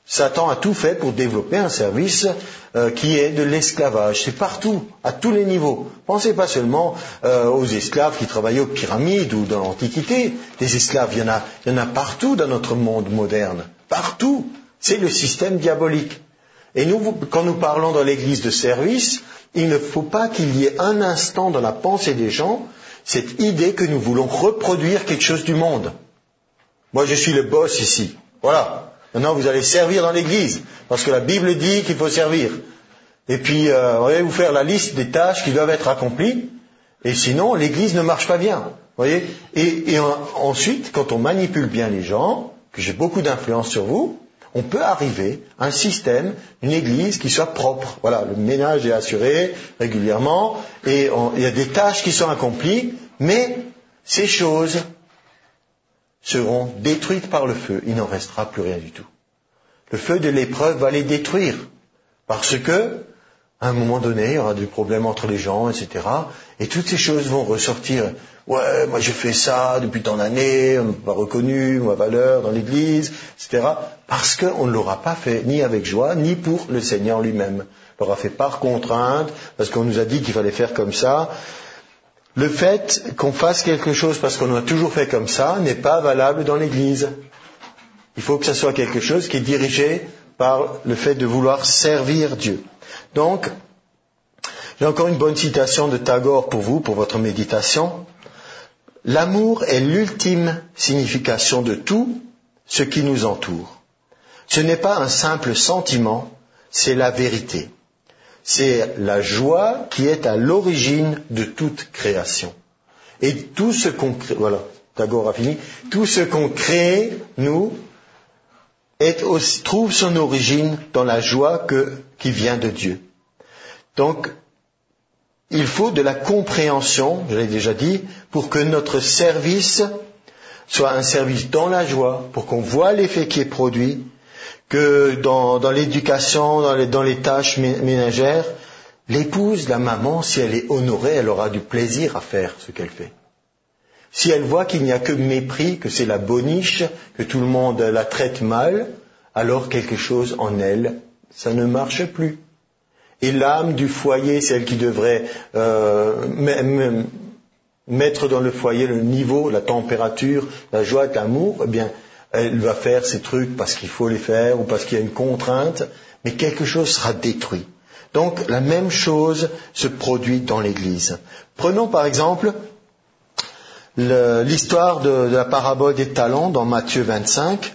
Satan a tout fait pour développer un service euh, qui est de l'esclavage. C'est partout, à tous les niveaux. Pensez pas seulement euh, aux esclaves qui travaillaient aux pyramides ou dans l'Antiquité. Des esclaves, il y en a, il y en a partout dans notre monde moderne. Partout. C'est le système diabolique. Et nous, quand nous parlons dans l'Église de service, il ne faut pas qu'il y ait un instant dans la pensée des gens cette idée que nous voulons reproduire quelque chose du monde. Moi, je suis le boss ici. Voilà. Maintenant, vous allez servir dans l'Église, parce que la Bible dit qu'il faut servir. Et puis, euh, vous allez vous faire la liste des tâches qui doivent être accomplies, et sinon, l'Église ne marche pas bien. Voyez. Et, et en, ensuite, quand on manipule bien les gens, que j'ai beaucoup d'influence sur vous, on peut arriver à un système, une Église qui soit propre. Voilà, le ménage est assuré régulièrement, et on, il y a des tâches qui sont accomplies, mais ces choses seront détruites par le feu. Il n'en restera plus rien du tout. Le feu de l'épreuve va les détruire. Parce que, à un moment donné, il y aura des problèmes entre les gens, et cetera. Et toutes ces choses vont ressortir. Ouais, moi j'ai fait ça depuis tant d'années, on m'a pas reconnu ma valeur dans l'Église, et cetera. Parce qu'on ne l'aura pas fait ni avec joie, ni pour le Seigneur lui-même. On l'aura fait par contrainte, parce qu'on nous a dit qu'il fallait faire comme ça. Le fait qu'on fasse quelque chose parce qu'on a toujours fait comme ça n'est pas valable dans l'Église. Il faut que ce soit quelque chose qui est dirigé par le fait de vouloir servir Dieu. Donc, j'ai encore une bonne citation de Tagore pour vous, pour votre méditation. L'amour est l'ultime signification de tout ce qui nous entoure. Ce n'est pas un simple sentiment, c'est la vérité. C'est la joie qui est à l'origine de toute création. Et tout ce qu'on crée, voilà, Tagore a fini, tout ce qu'on crée, nous, est aussi, trouve son origine dans la joie que, qui vient de Dieu. Donc, il faut de la compréhension, je l'ai déjà dit, pour que notre service soit un service dans la joie, pour qu'on voit l'effet qui est produit, que dans, dans l'éducation, dans les, dans les tâches ménagères, l'épouse, la maman, si elle est honorée, elle aura du plaisir à faire ce qu'elle fait. Si elle voit qu'il n'y a que mépris, que c'est la boniche, que tout le monde la traite mal, alors quelque chose en elle, ça ne marche plus. Et l'âme du foyer, celle qui devrait euh, m- mettre dans le foyer le niveau, la température, la joie, l'amour, eh bien, elle va faire ces trucs parce qu'il faut les faire ou parce qu'il y a une contrainte, mais quelque chose sera détruit. Donc, la même chose se produit dans l'Église. Prenons par exemple le, l'histoire de, de la parabole des talents dans Matthieu vingt-cinq.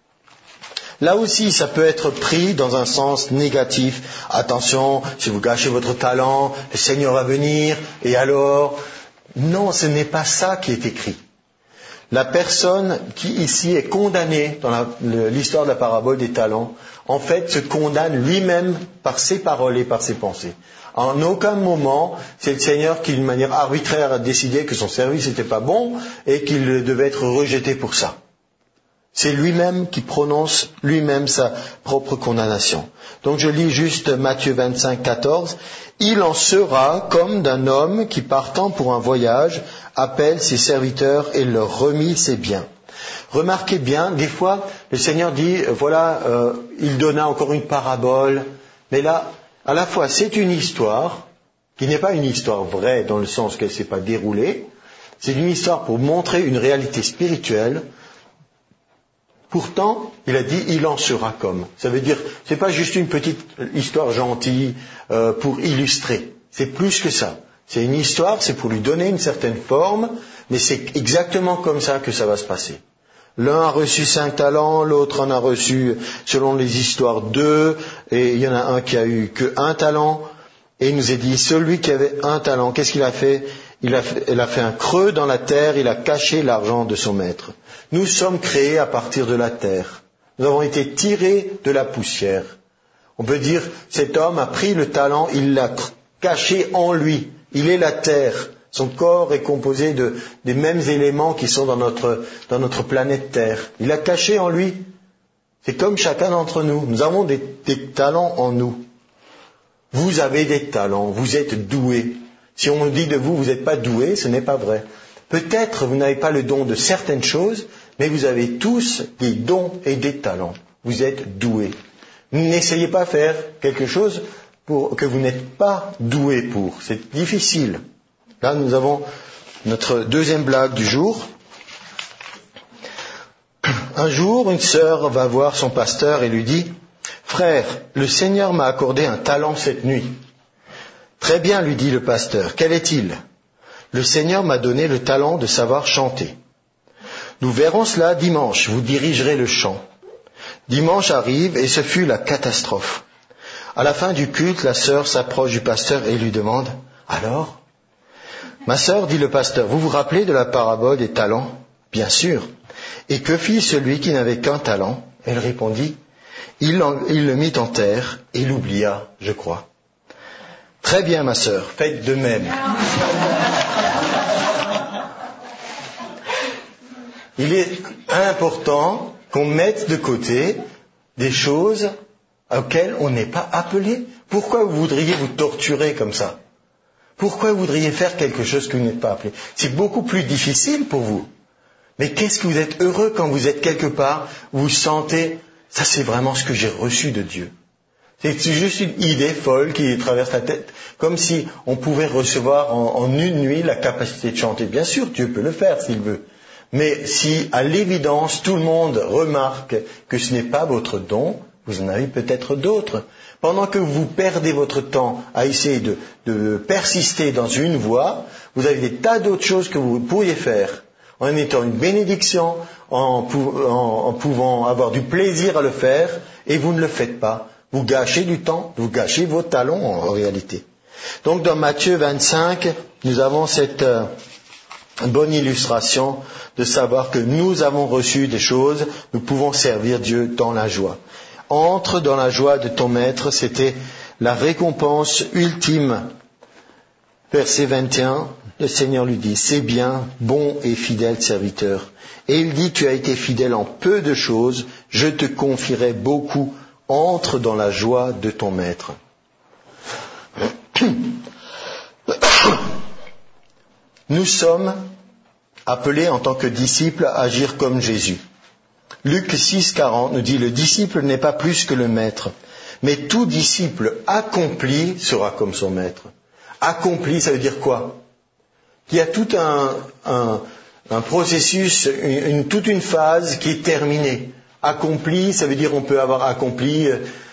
Là aussi, ça peut être pris dans un sens négatif. Attention, si vous gâchez votre talent, le Seigneur va venir, et alors... Non, ce n'est pas ça qui est écrit. La personne qui ici est condamnée dans la, l'histoire de la parabole des talents, en fait, se condamne lui-même par ses paroles et par ses pensées. En aucun moment, c'est le Seigneur qui, d'une manière arbitraire, a décidé que son service n'était pas bon et qu'il devait être rejeté pour ça. C'est lui-même qui prononce lui-même sa propre condamnation. Donc je lis juste Matthieu vingt-cinq, quatorze. « Il en sera comme d'un homme qui, partant pour un voyage, appelle ses serviteurs et leur remit ses biens. » Remarquez bien, des fois, le Seigneur dit, voilà, euh, il donna encore une parabole, mais là, à la fois, c'est une histoire, qui n'est pas une histoire vraie dans le sens qu'elle ne s'est pas déroulée, c'est une histoire pour montrer une réalité spirituelle. Pourtant, il a dit, il en sera comme. Ça veut dire, c'est pas juste une petite histoire gentille euh, pour illustrer. C'est plus que ça. C'est une histoire, c'est pour lui donner une certaine forme, mais c'est exactement comme ça que ça va se passer. L'un a reçu cinq talents, l'autre en a reçu, selon les histoires, deux, et il y en a un qui a eu que un talent. Et il nous est dit, celui qui avait un talent, qu'est-ce qu'il a fait ? Il a fait, il a fait un creux dans la terre, il a caché l'argent de son maître. Nous sommes créés à partir de la terre. Nous avons été tirés de la poussière. On peut dire, cet homme a pris le talent, il l'a caché en lui. Il est la terre. Son corps est composé de, des mêmes éléments qui sont dans notre, dans notre planète Terre. Il l'a caché en lui. C'est comme chacun d'entre nous. Nous avons des, des talents en nous. Vous avez des talents, vous êtes doués. Si on dit de vous, vous n'êtes pas doué, ce n'est pas vrai. Peut-être vous n'avez pas le don de certaines choses, mais vous avez tous des dons et des talents. Vous êtes doué. N'essayez pas de faire quelque chose pour, que vous n'êtes pas doué pour. C'est difficile. Là, nous avons notre deuxième blague du jour. Un jour, une sœur va voir son pasteur et lui dit « Frère, le Seigneur m'a accordé un talent cette nuit. » « Très bien, lui dit le pasteur, quel est-il ? » « Le Seigneur m'a donné le talent de savoir chanter. » « Nous verrons cela dimanche, vous dirigerez le chant. » Dimanche arrive et ce fut la catastrophe. À la fin du culte, la sœur s'approche du pasteur et lui demande « Alors ?» « Ma sœur, dit le pasteur, vous vous rappelez de la parabole des talents ? Bien sûr. Et que fit celui qui n'avait qu'un talent ? Elle répondit « Il, en, il le mit en terre et l'oublia, je crois. » Très bien, ma sœur, faites de même. Il est important qu'on mette de côté des choses auxquelles on n'est pas appelé. Pourquoi vous voudriez vous torturer comme ça ? Pourquoi vous voudriez faire quelque chose que vous n'êtes pas appelé ? C'est beaucoup plus difficile pour vous. Mais qu'est-ce que vous êtes heureux quand vous êtes quelque part, vous vous sentez, ça c'est vraiment ce que j'ai reçu de Dieu. C'est juste une idée folle qui traverse la tête, comme si on pouvait recevoir en, en une nuit la capacité de chanter. Bien sûr, Dieu peut le faire s'il veut. Mais si, à l'évidence, tout le monde remarque que ce n'est pas votre don, vous en avez peut-être d'autres. Pendant que vous perdez votre temps à essayer de, de persister dans une voie, vous avez des tas d'autres choses que vous pourriez faire, en étant une bénédiction, en, pou- en, en pouvant avoir du plaisir à le faire, et vous ne le faites pas. Vous gâchez du temps, vous gâchez vos talents en, en réalité. Donc dans Matthieu vingt-cinq, nous avons cette euh, bonne illustration de savoir que nous avons reçu des choses, nous pouvons servir Dieu dans la joie. Entre dans la joie de ton maître, c'était la récompense ultime. Verset vingt et un, le Seigneur lui dit, c'est bien, bon et fidèle serviteur. Et il dit, tu as été fidèle en peu de choses, je te confierai beaucoup. Entre dans la joie de ton maître. Nous sommes appelés en tant que disciples à agir comme Jésus. Luc six, quarante nous dit, le disciple n'est pas plus que le maître, mais tout disciple accompli sera comme son maître. Accompli, ça veut dire quoi ? Il y a tout un, un, un processus, une, une, toute une phase qui est terminée. Accompli, ça veut dire on peut avoir accompli euh,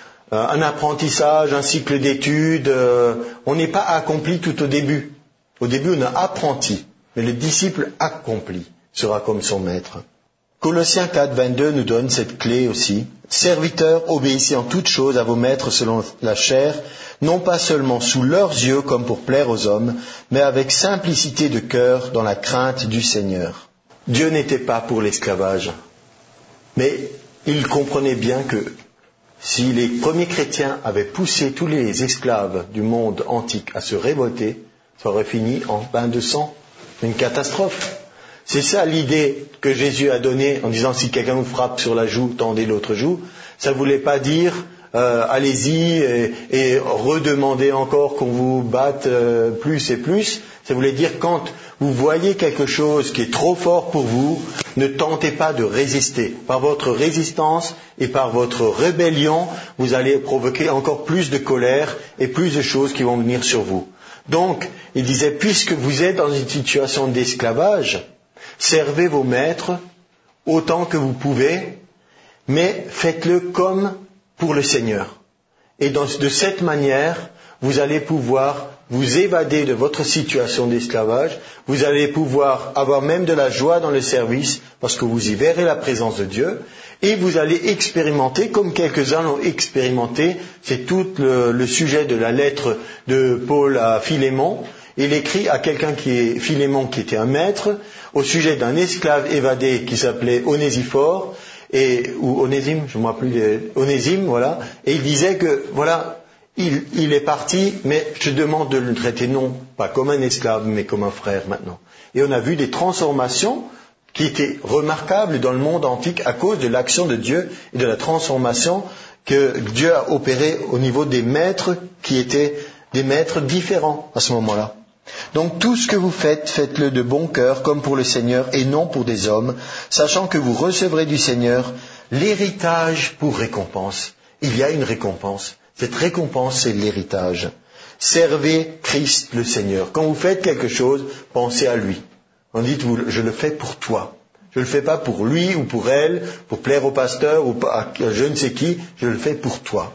un apprentissage, un cycle d'études. Euh, on n'est pas accompli tout au début. Au début, on a apprenti. Mais le disciple accompli sera comme son maître. Colossiens quatre, vingt-deux nous donne cette clé aussi. Serviteurs, obéissez en toutes choses à vos maîtres selon la chair, non pas seulement sous leurs yeux comme pour plaire aux hommes, mais avec simplicité de cœur dans la crainte du Seigneur. Dieu n'était pas pour l'esclavage. Mais il comprenait bien que si les premiers chrétiens avaient poussé tous les esclaves du monde antique à se révolter, ça aurait fini en bain de sang, une catastrophe. C'est ça l'idée que Jésus a donnée en disant si quelqu'un vous frappe sur la joue, tendez l'autre joue. Ça ne voulait pas dire euh, allez-y et, et redemandez encore qu'on vous batte euh, plus et plus. Ça voulait dire quand vous voyez quelque chose qui est trop fort pour vous, ne tentez pas de résister. Par votre résistance et par votre rébellion, vous allez provoquer encore plus de colère et plus de choses qui vont venir sur vous. Donc, il disait, puisque vous êtes dans une situation d'esclavage, servez vos maîtres autant que vous pouvez, mais faites-le comme pour le Seigneur. Et dans, de cette manière, vous allez pouvoir vous évader de votre situation d'esclavage, vous allez pouvoir avoir même de la joie dans le service, parce que vous y verrez la présence de Dieu, et vous allez expérimenter, comme quelques-uns l'ont expérimenté, c'est tout le, le sujet de la lettre de Paul à Philémon. Il écrit à quelqu'un qui est Philémon, qui était un maître, au sujet d'un esclave évadé qui s'appelait Onésiphore, et, ou Onésime, je ne me rappelle plus, Onésime, voilà, et il disait que, voilà, il, il est parti, mais je demande de le traiter non pas comme un esclave, mais comme un frère maintenant. Et on a vu des transformations qui étaient remarquables dans le monde antique à cause de l'action de Dieu et de la transformation que Dieu a opérée au niveau des maîtres qui étaient des maîtres différents à ce moment-là. Donc tout ce que vous faites, faites-le de bon cœur, comme pour le Seigneur et non pour des hommes, sachant que vous recevrez du Seigneur L'héritage pour récompense. Il y a une récompense. Cette récompense, c'est l'héritage. Servez Christ le Seigneur. Quand vous faites quelque chose, pensez à lui. On dit, je le fais pour toi. Je ne le fais pas pour lui ou pour elle, pour plaire au pasteur ou à je ne sais qui, je le fais pour toi.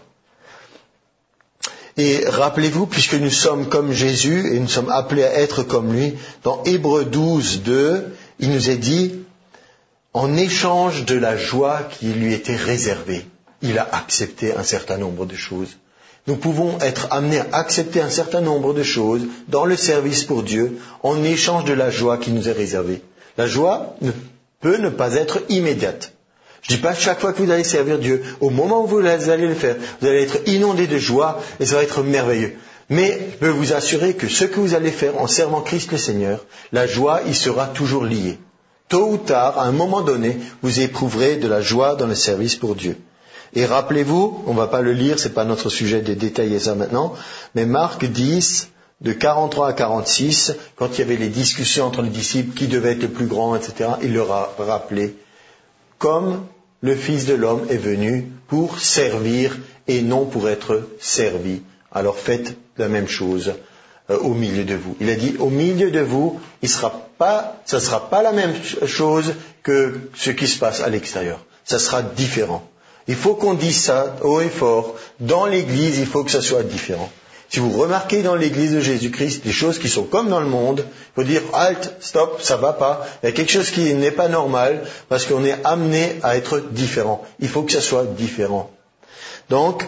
Et rappelez-vous, puisque nous sommes comme Jésus et nous sommes appelés à être comme lui, dans Hébreux douze, deux, il nous est dit, en échange de la joie qui lui était réservée, il a accepté un certain nombre de choses. Nous pouvons être amenés à accepter un certain nombre de choses dans le service pour Dieu en échange de la joie qui nous est réservée. La joie ne peut ne pas être immédiate. Je ne dis pas chaque fois que vous allez servir Dieu, au moment où vous allez le faire, vous allez être inondé de joie et ça va être merveilleux. Mais je peux vous assurer que ce que vous allez faire en servant Christ le Seigneur, la joie y sera toujours liée. Tôt ou tard, à un moment donné, vous éprouverez de la joie dans le service pour Dieu. Et rappelez-vous, on ne va pas le lire, ce n'est pas notre sujet de détailler ça maintenant, mais Marc dix, de quarante-trois à quarante-six, quand il y avait les discussions entre les disciples, qui devait être le plus grand, et cetera, il leur a rappelé, comme le Fils de l'homme est venu pour servir et non pour être servi. Alors faites la même chose euh, au milieu de vous. Il a dit, au milieu de vous, il sera pas, ça ne sera pas la même chose que ce qui se passe à l'extérieur. Ça sera différent. Il faut qu'on dise ça haut et fort. Dans l'Église, il faut que ça soit différent. Si vous remarquez dans l'Église de Jésus-Christ des choses qui sont comme dans le monde, il faut dire halt, stop, ça va pas. Il y a quelque chose qui n'est pas normal parce qu'on est amené à être différent. Il faut que ça soit différent. Donc,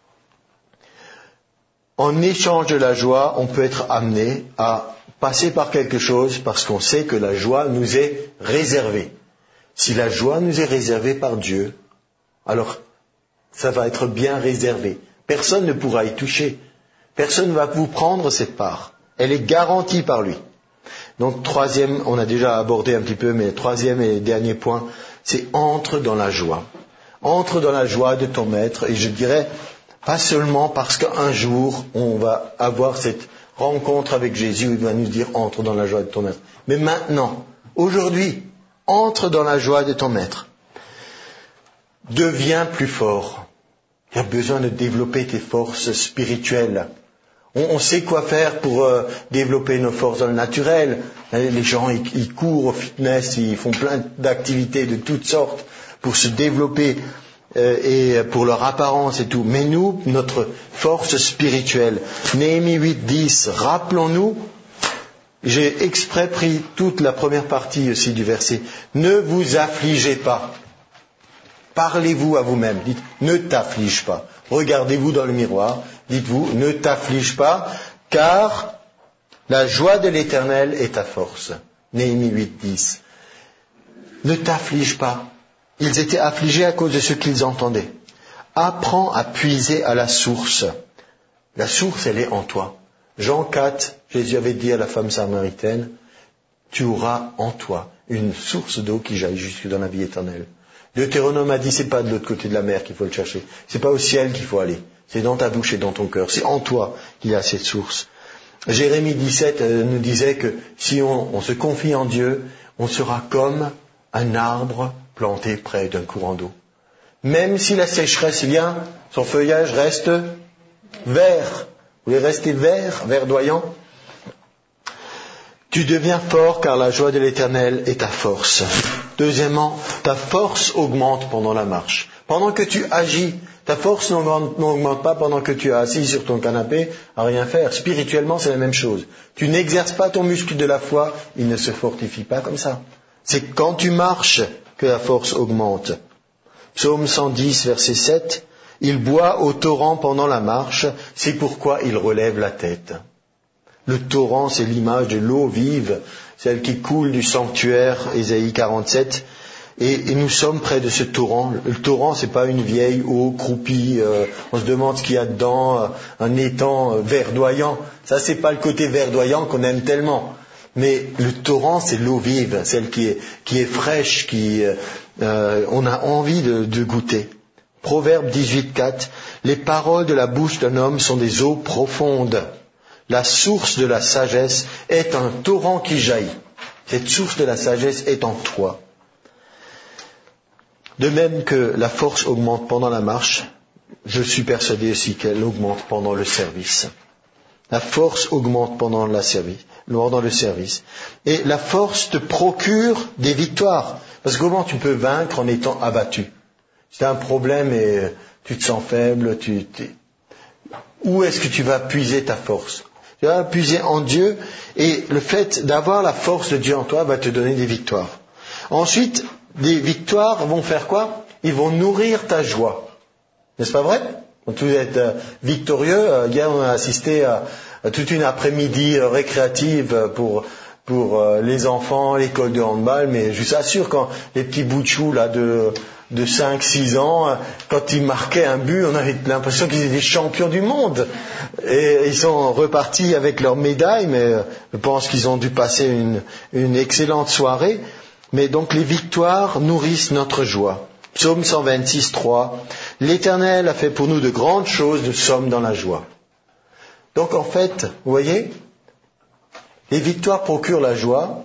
en échange de la joie, on peut être amené à passer par quelque chose parce qu'on sait que la joie nous est réservée. Si la joie nous est réservée par Dieu, alors ça va être bien réservé. Personne ne pourra y toucher. Personne ne va vous prendre cette part. Elle est garantie par lui. Donc, troisième, on a déjà abordé un petit peu, mais troisième et dernier point, c'est entre dans la joie. Entre dans la joie de ton maître. Et je dirais, pas seulement parce qu'un jour, on va avoir cette rencontre avec Jésus, il va nous dire, entre dans la joie de ton maître. Mais maintenant, aujourd'hui, entre dans la joie de ton maître. Deviens plus fort. Tu as besoin de développer tes forces spirituelles. On, on sait quoi faire pour euh, développer nos forces dans le naturel. Les gens, ils, ils courent au fitness, ils font plein d'activités de toutes sortes pour se développer euh, et pour leur apparence et tout. Mais nous, notre force spirituelle, Néhémie huit, dix, rappelons-nous, j'ai exprès pris toute la première partie aussi du verset. Ne vous affligez pas. Parlez-vous à vous-même. Dites, ne t'afflige pas. Regardez-vous dans le miroir. Dites-vous, ne t'afflige pas, car la joie de l'Éternel est ta force. Néhémie huit, dix. Ne t'afflige pas. Ils étaient affligés à cause de ce qu'ils entendaient. Apprends à puiser à la source. La source, elle est en toi. Jean quatre, Jésus avait dit à la femme samaritaine, tu auras en toi une source d'eau qui jaillit jusque dans la vie éternelle. Deutéronome a dit, c'est pas de l'autre côté de la mer qu'il faut le chercher. C'est pas au ciel qu'il faut aller. C'est dans ta bouche et dans ton cœur. C'est en toi qu'il y a cette source. Jérémie dix-sept nous disait que si on, on se confie en Dieu, on sera comme un arbre planté près d'un courant d'eau. Même si la sécheresse vient, son feuillage reste vert. Vous voulez rester vert, verdoyant? Tu deviens fort car la joie de l'Éternel est ta force. Deuxièmement, ta force augmente pendant la marche. Pendant que tu agis, ta force n'augmente pas pendant que tu es assis sur ton canapé à rien faire. Spirituellement, c'est la même chose. Tu n'exerces pas ton muscle de la foi, il ne se fortifie pas comme ça. C'est quand tu marches que la force augmente. Psaume cent dix, verset sept. Il boit au torrent pendant la marche, c'est pourquoi il relève la tête. Le torrent, c'est l'image de l'eau vive, celle qui coule du sanctuaire, Ésaïe quarante-sept. Et, et nous sommes près de ce torrent. Le torrent, c'est pas une vieille eau croupie. Euh, on se demande ce qu'il y a dedans, euh, un étang euh, verdoyant. Ça, c'est pas le côté verdoyant qu'on aime tellement. Mais le torrent, c'est l'eau vive, celle qui est, qui est fraîche, qui euh, on a envie de, de goûter. Proverbe dix-huit, quatre. Les paroles de la bouche d'un homme sont des eaux profondes. La source de la sagesse est un torrent qui jaillit. Cette source de la sagesse est en toi. De même que la force augmente pendant la marche, je suis persuadé aussi qu'elle augmente pendant le service. La force augmente pendant, la service, pendant le service. Et la force te procure des victoires. Parce que comment tu peux vaincre en étant abattu? Si tu as un problème et tu te sens faible, tu, t'es... où est-ce que tu vas puiser ta force? Tu vas puiser en Dieu, et le fait d'avoir la force de Dieu en toi va te donner des victoires. Ensuite, des victoires vont faire quoi? Ils vont nourrir ta joie. N'est-ce pas vrai? Quand vous êtes euh, victorieux, euh, hier on a assisté à, à toute une après-midi euh, récréative pour, pour euh, les enfants, l'école de handball, mais je vous assure, quand les petits bouts de chou là, de, de cinq six ans, quand ils marquaient un but, on avait l'impression qu'ils étaient champions du monde. Et ils sont repartis avec leurs médailles, mais je pense qu'ils ont dû passer une, une excellente soirée. Mais donc les victoires nourrissent notre joie. Psaume cent vingt-six, trois. L'Éternel a fait pour nous de grandes choses, nous sommes dans la joie. Donc en fait, vous voyez, les victoires procurent la joie.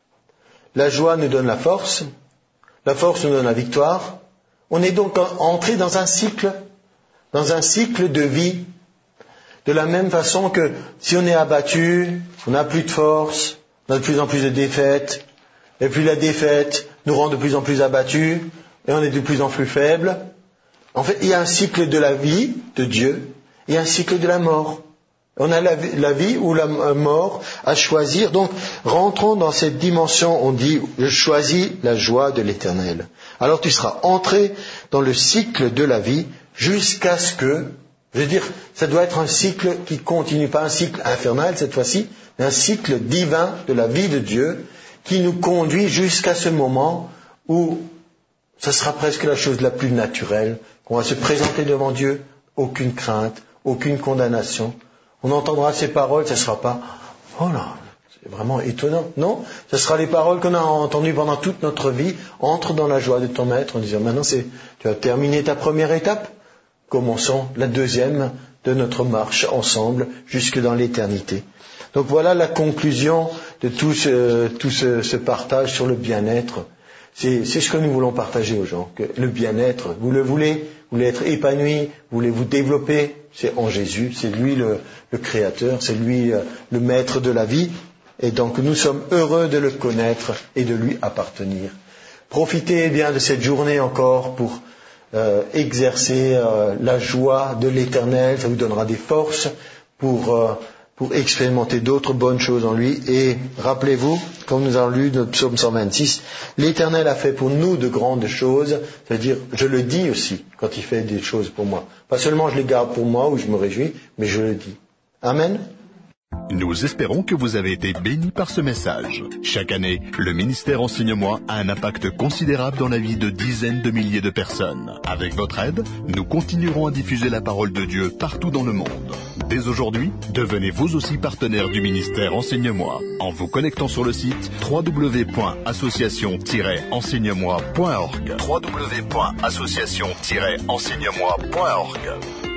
La joie nous donne la force. La force nous donne la victoire. On est donc entré dans un cycle, dans un cycle de vie. De la même façon que si on est abattu, on n'a plus de force, on a de plus en plus de défaites, et puis la défaite nous rend de plus en plus abattus, et on est de plus en plus faibles. En fait, il y a un cycle de la vie de Dieu, et un cycle de la mort. On a la, la vie ou la mort à choisir. Donc, rentrons dans cette dimension, on dit, je choisis la joie de l'Éternel. Alors tu seras entré dans le cycle de la vie jusqu'à ce que, je veux dire, ça doit être un cycle qui continue, pas un cycle infernal cette fois-ci, mais un cycle divin de la vie de Dieu qui nous conduit jusqu'à ce moment où ça sera presque la chose la plus naturelle, qu'on va se présenter devant Dieu, aucune crainte, aucune condamnation. On entendra ces paroles, ça ne sera pas « Oh là, c'est vraiment étonnant ». Non, ce sera les paroles qu'on a entendues pendant toute notre vie. Entre dans la joie de ton maître en disant « Maintenant, c'est, tu as terminé ta première étape. Commençons la deuxième de notre marche ensemble jusque dans l'éternité ». Donc voilà la conclusion de tout ce, tout ce, ce partage sur le bien-être. C'est, c'est ce que nous voulons partager aux gens, que le bien-être, vous le voulez, vous voulez être épanoui, vous voulez vous développer, c'est en Jésus, c'est lui le, le Créateur, c'est lui euh, le Maître de la vie, et donc nous sommes heureux de le connaître et de lui appartenir. Profitez bien de cette journée encore pour euh, exercer euh, la joie de l'Éternel, ça vous donnera des forces pour... Euh, pour expérimenter d'autres bonnes choses en lui. Et rappelez-vous, comme nous avons lu notre psaume cent vingt-six, l'Éternel a fait pour nous de grandes choses, c'est-à-dire, je le dis aussi quand il fait des choses pour moi. Pas seulement je les garde pour moi ou je me réjouis, mais je le dis. Amen. Nous espérons que vous avez été bénis par ce message. Chaque année, le ministère Enseigne-moi a un impact considérable dans la vie de dizaines de milliers de personnes. Avec votre aide, nous continuerons à diffuser la parole de Dieu partout dans le monde. Dès aujourd'hui, devenez vous aussi partenaire du ministère Enseigne-moi en vous connectant sur le site w w w point association tiret enseigne moi point org. w w w point association tiret enseigne moi point org.